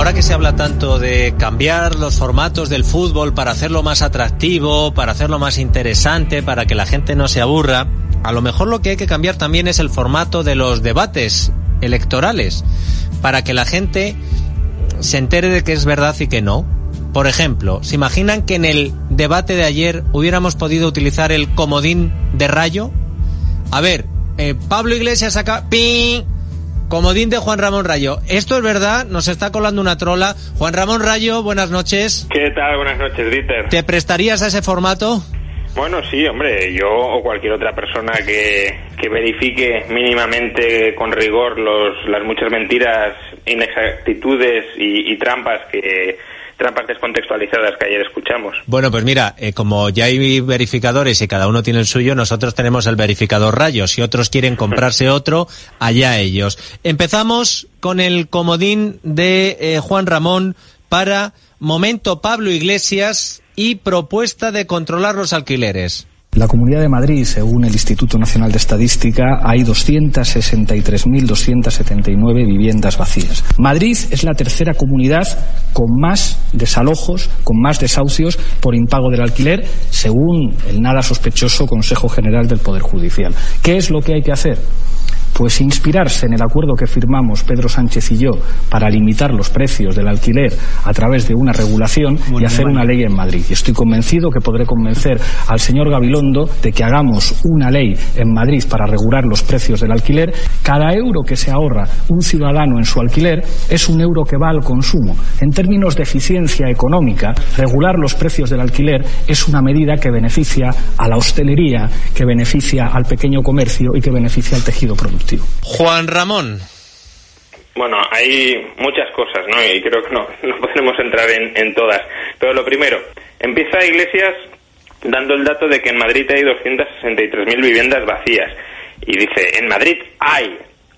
ahora que se habla tanto de cambiar los formatos del fútbol para hacerlo más atractivo, para hacerlo más interesante, para que la gente no se aburra, a lo mejor lo que hay que cambiar también es el formato de los debates electorales, para que la gente se entere de que es verdad y que no. Por ejemplo, ¿se imaginan que en el debate de ayer hubiéramos podido utilizar el comodín de Rayo? A ver, Pablo Iglesias acá... ¡Ping! Comodín de Juan Ramón Rayo. ¿Esto es verdad? Nos está colando una trola. Juan Ramón Rayo, buenas noches. ¿Qué tal? Buenas noches, Dieter. ¿Te prestarías a ese formato? Bueno, sí, hombre, yo o cualquier otra persona que verifique mínimamente con rigor las muchas mentiras, inexactitudes y trampas descontextualizadas que ayer escuchamos. Bueno, pues mira, como ya hay verificadores y cada uno tiene el suyo, nosotros tenemos el verificador Rayo. Si otros quieren comprarse otro, allá ellos. Empezamos con el comodín de Juan Ramón para momento Pablo Iglesias y propuesta de controlar los alquileres. En la Comunidad de Madrid, según el Instituto Nacional de Estadística, hay 263.279 viviendas vacías. Madrid es la tercera comunidad con más desalojos, con más desahucios por impago del alquiler, según el nada sospechoso Consejo General del Poder Judicial. ¿Qué es lo que hay que hacer? Pues inspirarse en el acuerdo que firmamos Pedro Sánchez y yo para limitar los precios del alquiler a través de una regulación y hacer una ley en Madrid. Y estoy convencido que podré convencer al señor Gabilondo de que hagamos una ley en Madrid para regular los precios del alquiler. Cada euro que se ahorra un ciudadano en su alquiler es un euro que va al consumo. En términos de eficiencia económica, regular los precios del alquiler es una medida que beneficia a la hostelería, que beneficia al pequeño comercio y que beneficia al tejido productivo. Juan Ramón. Bueno, hay muchas cosas, ¿no? Y creo que no podemos entrar en todas. Pero lo primero, empieza Iglesias dando el dato de que en Madrid hay 263.000 viviendas vacías. Y dice, en Madrid hay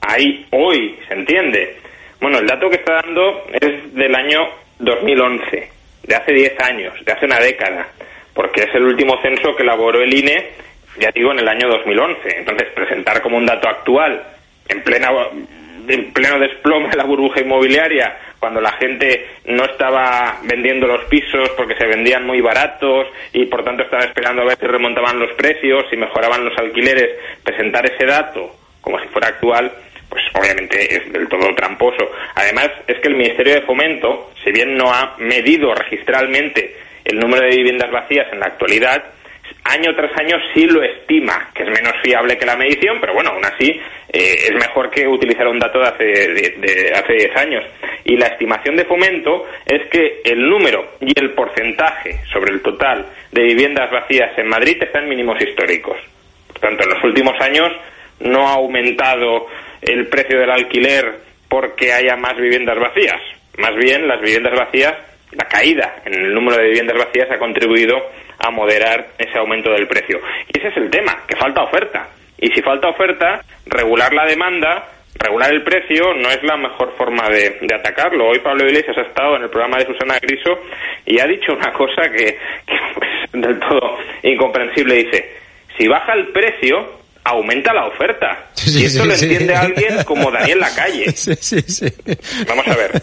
hoy, ¿se entiende? Bueno, el dato que está dando es del año 2011, de hace 10 años, de hace una década, porque es el último censo que elaboró el INE, ya digo, en el año 2011. Entonces, presentar como un dato actual, en pleno desplome de la burbuja inmobiliaria, cuando la gente no estaba vendiendo los pisos porque se vendían muy baratos y por tanto estaba esperando a ver si remontaban los precios, si mejoraban los alquileres, presentar ese dato como si fuera actual, pues obviamente es del todo tramposo. Además, es que el Ministerio de Fomento, si bien no ha medido registralmente el número de viviendas vacías en la actualidad, año tras año sí lo estima, que es menos fiable que la medición, pero bueno, aún así es mejor que utilizar un dato de hace 10 años. Y la estimación de Fomento es que el número y el porcentaje sobre el total de viviendas vacías en Madrid está en mínimos históricos. Por tanto, en los últimos años no ha aumentado el precio del alquiler porque haya más viviendas vacías. Más bien, las viviendas vacías, la caída en el número de viviendas vacías ha contribuido a moderar ese aumento del precio. Y ese es el tema, que falta oferta. Y si falta oferta, regular la demanda, regular el precio, no es la mejor forma de atacarlo. Hoy Pablo Iglesias ha estado en el programa de Susana Griso y ha dicho una cosa que es del todo incomprensible. Dice, si baja el precio, aumenta la oferta. Y esto lo entiende alguien como Daniel Lacalle. Sí. Vamos a ver.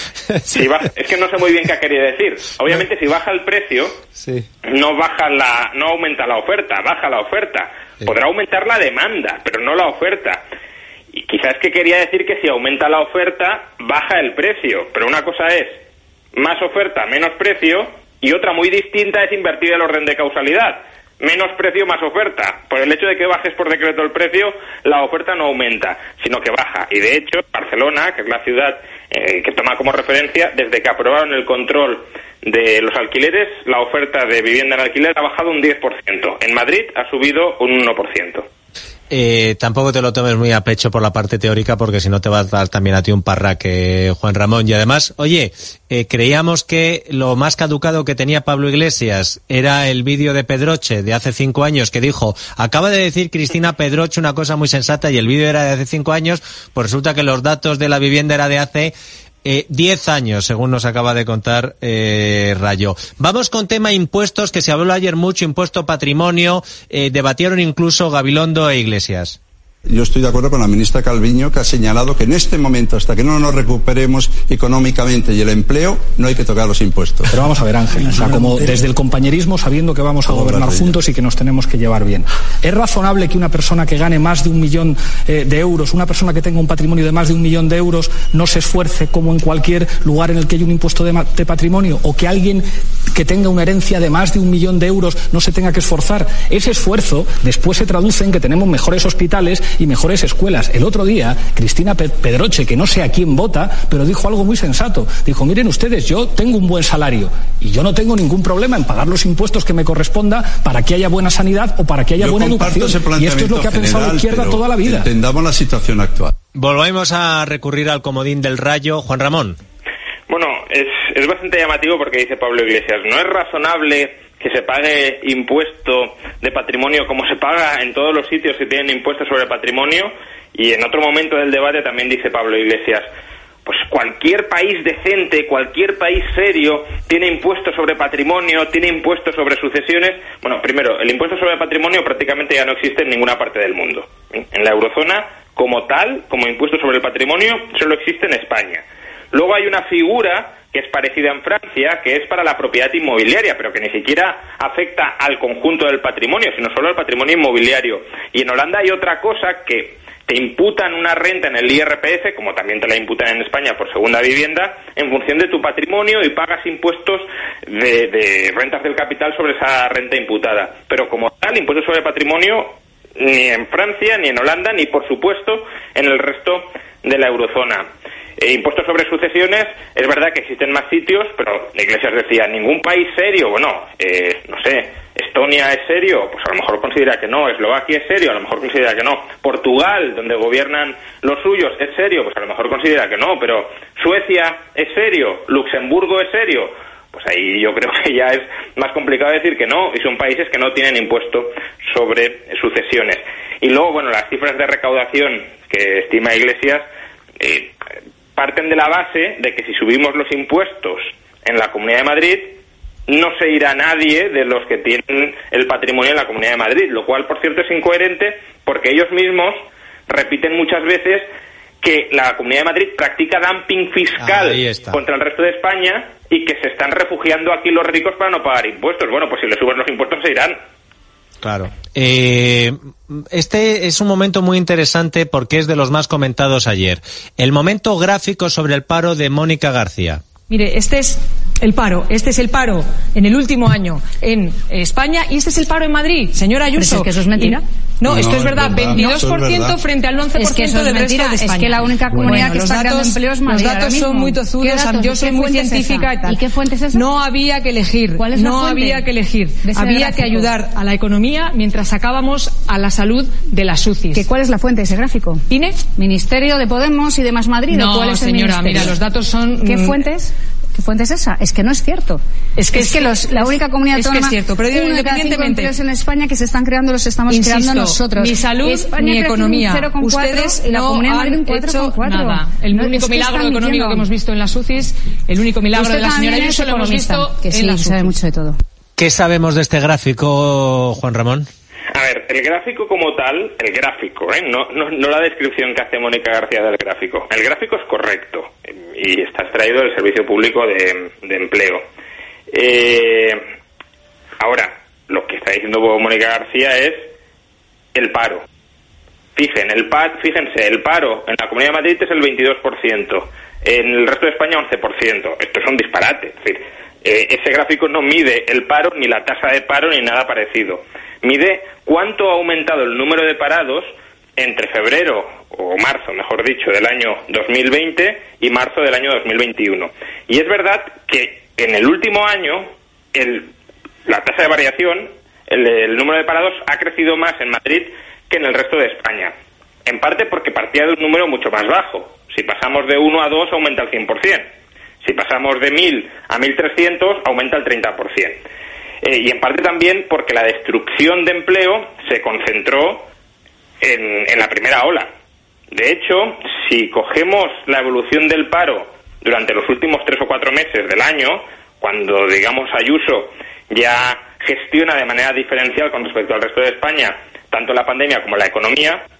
Es que no sé muy bien qué ha querido decir. Obviamente, si baja el precio, no aumenta la oferta, baja la oferta. Podrá aumentar la demanda, pero no la oferta. Y quizás que quería decir que si aumenta la oferta, baja el precio. Pero una cosa es más oferta, menos precio, y otra muy distinta es invertir el orden de causalidad. Menos precio, más oferta. Por el hecho de que bajes por decreto el precio, la oferta no aumenta, sino que baja. Y de hecho, Barcelona, que es la ciudad que toma como referencia, desde que aprobaron el control de los alquileres, la oferta de vivienda en alquiler ha bajado un 10%. En Madrid ha subido un 1%. Tampoco te lo tomes muy a pecho por la parte teórica, porque si no te va a dar también a ti un parraque, Juan Ramón. Y además, oye, creíamos que lo más caducado que tenía Pablo Iglesias era el vídeo de Pedroche de hace 5 años que dijo, acaba de decir Cristina Pedroche una cosa muy sensata, y el vídeo era de hace 5 años, pues resulta que los datos de la vivienda era de hace 10 años, según nos acaba de contar Rayo. Vamos con tema impuestos, que se habló ayer mucho, impuesto patrimonio, debatieron incluso Gabilondo e Iglesias. Yo estoy de acuerdo con la ministra Calviño, que ha señalado que en este momento, hasta que no nos recuperemos económicamente y el empleo, no hay que tocar los impuestos. Pero vamos a ver, Ángel, o sea, como desde el compañerismo, sabiendo que vamos a gobernar juntos y que nos tenemos que llevar bien. ¿Es razonable que una persona que gane más de 1 millón de euros, una persona que tenga un patrimonio de más de 1 millón de euros, no se esfuerce como en cualquier lugar en el que hay un impuesto de patrimonio? ¿O que alguien que tenga una herencia de más de 1 millón de euros no se tenga que esforzar? Ese esfuerzo después se traduce en que tenemos mejores hospitales y mejores escuelas. El otro día, Cristina Pedroche, que no sé a quién vota, pero dijo algo muy sensato. Dijo, miren ustedes, yo tengo un buen salario y yo no tengo ningún problema en pagar los impuestos que me corresponda para que haya buena sanidad o para que haya buena educación. Y esto es lo que ha pensado la izquierda toda la vida. Entendamos la situación actual. Volvemos a recurrir al comodín del Rayo. Juan Ramón. Bueno, es bastante llamativo porque dice Pablo Iglesias, no es razonable que se pague impuesto de patrimonio como se paga en todos los sitios que tienen impuestos sobre patrimonio, y en otro momento del debate también dice Pablo Iglesias, pues cualquier país decente, cualquier país serio tiene impuestos sobre patrimonio, tiene impuestos sobre sucesiones. Bueno, primero, el impuesto sobre patrimonio prácticamente ya no existe en ninguna parte del mundo. En la eurozona, como tal, como impuesto sobre el patrimonio, solo existe en España. Luego hay una figura que es parecida en Francia, que es para la propiedad inmobiliaria, pero que ni siquiera afecta al conjunto del patrimonio, sino solo al patrimonio inmobiliario. Y en Holanda hay otra cosa que te imputan una renta en el IRPF, como también te la imputan en España por segunda vivienda, en función de tu patrimonio, y pagas impuestos de rentas del capital sobre esa renta imputada. Pero como tal, impuestos sobre patrimonio ni en Francia, ni en Holanda, ni por supuesto en el resto de la eurozona. Impuestos sobre sucesiones, es verdad que existen más sitios, pero la Iglesia decía, ningún país serio, bueno, no sé, Estonia es serio, pues a lo mejor considera que no, Eslovaquia es serio, a lo mejor considera que no, Portugal, donde gobiernan los suyos, es serio, pues a lo mejor considera que no, pero Suecia es serio, Luxemburgo es serio, pues ahí yo creo que ya es más complicado decir que no, y son países que no tienen impuesto sobre sucesiones. Y luego, bueno, las cifras de recaudación que estima Iglesias parten de la base de que si subimos los impuestos en la Comunidad de Madrid, no se irá nadie de los que tienen el patrimonio en la Comunidad de Madrid, lo cual, por cierto, es incoherente porque ellos mismos repiten muchas veces que la Comunidad de Madrid practica dumping fiscal contra el resto de España y que se están refugiando aquí los ricos para no pagar impuestos. Bueno, pues si le suben los impuestos se irán. Claro. Este es un momento muy interesante porque es de los más comentados ayer. El momento gráfico sobre el paro de Mónica García. Mire, este es el paro en el último año en España y este es el paro en Madrid, señora Ayuso. ¿Es que eso es mentira? No, esto es verdad, 22% frente al 11% del resto de España. Es que la única comunidad que está creando empleo es Madrid. Los datos son muy tozudos, yo soy muy científica y tal. ¿Y qué fuente es esa? No había que elegir, había que ayudar a la economía mientras sacábamos a la salud de las UCIs. ¿Cuál es la fuente de ese gráfico? ¿INE? ¿Ministerio de Podemos y de Más Madrid? No, ¿Cuál es el señora, ministerio? mira, los datos son... ¿Qué fuentes? ¿Qué fuente es esa? Es que no es cierto. La única comunidad autónoma, es cierto, pero independientemente en España que se están creando los estamos creando nosotros. Ni salud España ni economía. 0,4, Ustedes la no Comunidad han de Madrid hecho nada. El único milagro económico que hemos visto en las UCIs, el único milagro de la señora Ayuso lo hemos visto que sí, en las UCIs. Sabe mucho de todo. ¿Qué sabemos de este gráfico, Juan Ramón? A ver, el gráfico como tal, el gráfico, no la descripción que hace Mónica García del gráfico. El gráfico es correcto y está extraído del Servicio Público de Empleo. Ahora, lo que está diciendo Mónica García es el paro. Fíjense, el paro en la Comunidad de Madrid es el 22%, en el resto de España 11%. Esto es un disparate. Es decir, ese gráfico no mide el paro, ni la tasa de paro, ni nada parecido. Mide cuánto ha aumentado el número de parados entre febrero, o marzo, mejor dicho, del año 2020 y marzo del año 2021. Y es verdad que en el último año la tasa de variación, el número de parados ha crecido más en Madrid que en el resto de España. En parte porque partía de un número mucho más bajo. Si pasamos de 1 a 2 aumenta el 100%. Si pasamos de 1.000 a 1.300 aumenta el 30%. Y en parte también porque la destrucción de empleo se concentró en la primera ola. De hecho, si cogemos la evolución del paro durante los últimos 3 o 4 meses del año, cuando, digamos, Ayuso ya gestiona de manera diferencial con respecto al resto de España tanto la pandemia como la economía,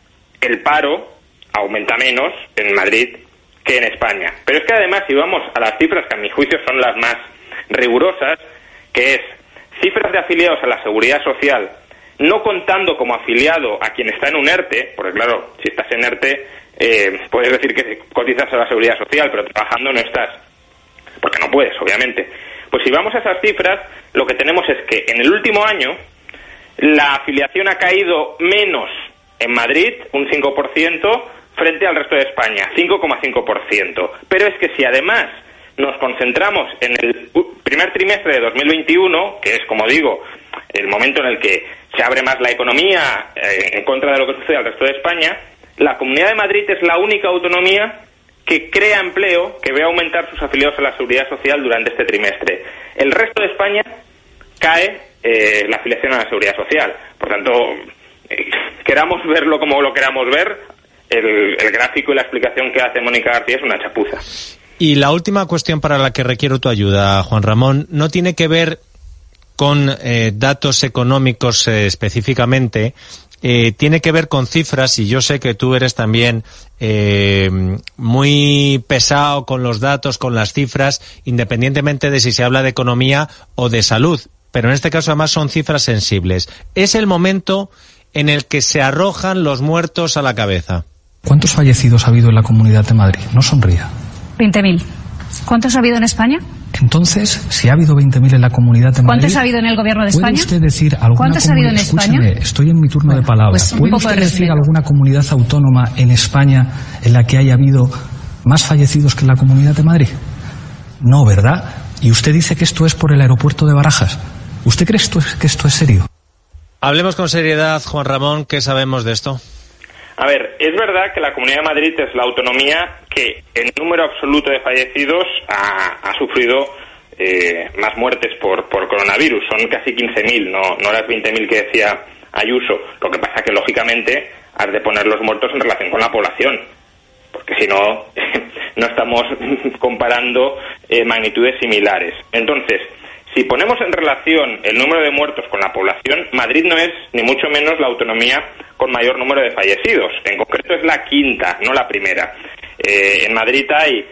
el paro aumenta menos en Madrid que en España. Pero es que además, si vamos a las cifras que a mi juicio son las más rigurosas, que es cifras de afiliados a la Seguridad Social, no contando como afiliado a quien está en un ERTE, porque claro, si estás en ERTE, puedes decir que cotizas a la Seguridad Social, pero trabajando no estás, porque no puedes, obviamente. Pues si vamos a esas cifras, lo que tenemos es que en el último año la afiliación ha caído menos en Madrid, un 5%, frente al resto de España, 5,5%. Pero es que si además nos concentramos en el primer trimestre de 2021, que es, como digo, el momento en el que se abre más la economía en contra de lo que sucede al resto de España, la Comunidad de Madrid es la única autonomía que crea empleo, que ve aumentar sus afiliados a la Seguridad Social durante este trimestre. El resto de España cae la afiliación a la Seguridad Social. Por tanto, queramos verlo como lo queramos ver, el gráfico y la explicación que hace Mónica García es una chapuza. Y la última cuestión para la que requiero tu ayuda, Juan Ramón, no tiene que ver con datos económicos específicamente, tiene que ver con cifras, y yo sé que tú eres también muy pesado con los datos, con las cifras, independientemente de si se habla de economía o de salud, pero en este caso además son cifras sensibles. Es el momento en el que se arrojan los muertos a la cabeza. ¿Cuántos fallecidos ha habido en la Comunidad de Madrid? No sonría. 20.000. ¿Cuántos ha habido en España? Entonces, si ha habido 20.000 en la Comunidad de Madrid... ¿Cuántos ha habido en el Gobierno de España? ¿Puede usted decir alguna ¿Cuántos ha habido en España? Escúcheme, estoy en mi turno de palabra. Pues ¿Puede usted decir alguna comunidad autónoma en España en la que haya habido más fallecidos que en la Comunidad de Madrid? No, ¿verdad? Y usted dice que esto es por el aeropuerto de Barajas. ¿Usted cree que esto es serio? Hablemos con seriedad, Juan Ramón, ¿qué sabemos de esto? A ver, es verdad que la Comunidad de Madrid es la autonomía que en número absoluto de fallecidos ha sufrido más muertes por coronavirus. Son casi 15.000, no las 20.000 que decía Ayuso. Lo que pasa que, lógicamente, has de poner los muertos en relación con la población, porque si no, no estamos comparando magnitudes similares. Entonces, si ponemos en relación el número de muertos con la población, Madrid no es ni mucho menos la autonomía con mayor número de fallecidos. En concreto es la quinta, no la primera. En Madrid hay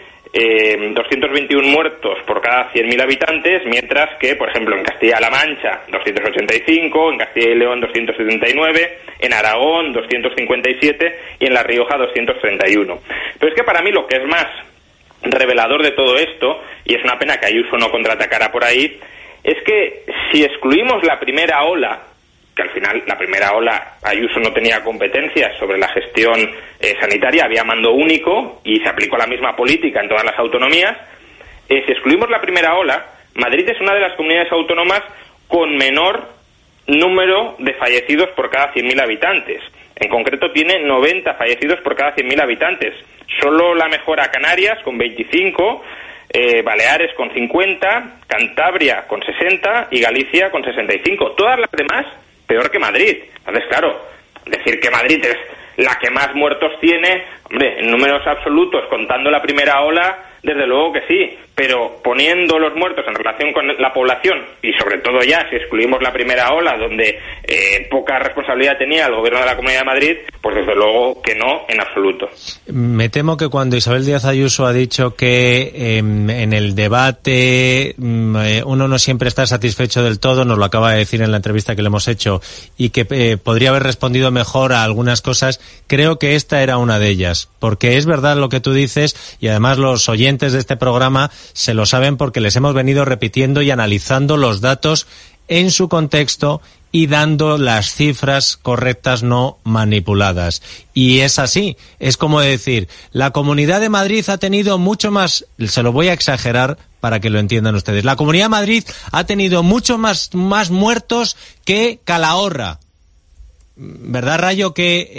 221 muertos por cada 100.000 habitantes, mientras que, por ejemplo, en Castilla-La Mancha 285, en Castilla y León 279, en Aragón 257 y en La Rioja 231. Pero es que para mí lo que es más revelador de todo esto, y es una pena que Ayuso no contraatacara por ahí, es que si excluimos la primera ola, que al final la primera ola Ayuso no tenía competencias sobre la gestión sanitaria, había mando único y se aplicó la misma política en todas las autonomías, si excluimos la primera ola, Madrid es una de las comunidades autónomas con menor número de fallecidos por cada 100.000 habitantes. En concreto tiene 90 fallecidos por cada 100.000 habitantes. Solo la mejora Canarias con 25, Baleares con 50, Cantabria con 60 y Galicia con 65. Todas las demás peor que Madrid. Entonces, claro, decir que Madrid es la que más muertos tiene, hombre, en números absolutos, contando la primera ola, desde luego que sí, pero poniendo los muertos en relación con la población, y sobre todo ya si excluimos la primera ola, donde poca responsabilidad tenía el gobierno de la Comunidad de Madrid, pues desde luego que no, en absoluto. Me temo que cuando Isabel Díaz Ayuso ha dicho que en el debate uno no siempre está satisfecho del todo, nos lo acaba de decir en la entrevista que le hemos hecho, y que podría haber respondido mejor a algunas cosas, creo que esta era una de ellas, porque es verdad lo que tú dices, y además los oyentes de este programa se lo saben porque les hemos venido repitiendo y analizando los datos en su contexto y dando las cifras correctas, no manipuladas. Y es así, es como decir, la Comunidad de Madrid ha tenido mucho más, se lo voy a exagerar para que lo entiendan ustedes, la Comunidad de Madrid ha tenido mucho más muertos que Calahorra. ¿Verdad, Rayo,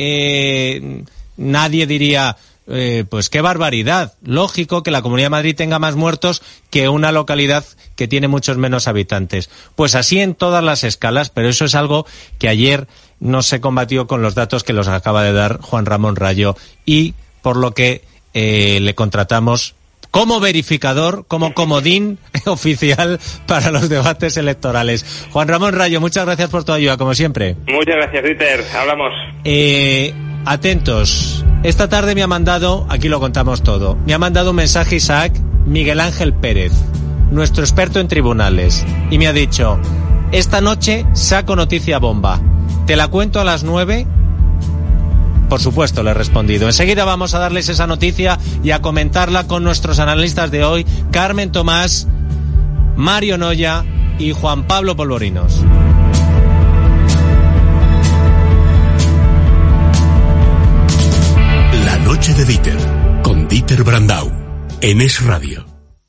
que nadie diría... pues qué barbaridad? Lógico que la Comunidad de Madrid tenga más muertos que una localidad que tiene muchos menos habitantes. Pues así en todas las escalas, pero eso es algo que ayer no se combatió con los datos que los acaba de dar Juan Ramón Rayo, y por lo que le contratamos como verificador, como comodín oficial para los debates electorales. Juan Ramón Rayo, muchas gracias por tu ayuda, como siempre. Muchas gracias, Dieter. Hablamos. atentos. Esta tarde me ha mandado, aquí lo contamos todo, me ha mandado un mensaje Isaac Miguel Ángel Pérez, nuestro experto en tribunales, y me ha dicho: esta noche saco noticia bomba, ¿te la cuento a las 9? Por supuesto, le he respondido. Enseguida vamos a darles esa noticia y a comentarla con nuestros analistas de hoy, Carmen Tomás, Mario Noya y Juan Pablo Polvorinos. La noche de Dieter, con Dieter Brandau, en Es Radio.